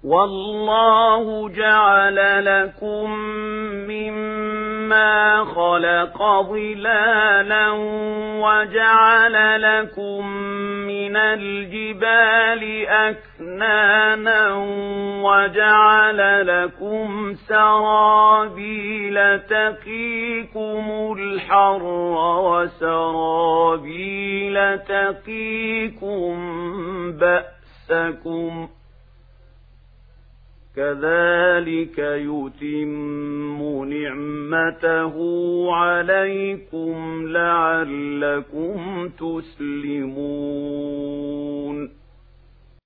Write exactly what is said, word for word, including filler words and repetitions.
والله جعل لكم مما خلق ظلالا وجعل لكم من الجبال أكنانا وجعل لكم سرابيل تقيكم الحر وسرابيل تقيكم بأسكم كذلك يتم نعمته عليكم لعلكم تسلمون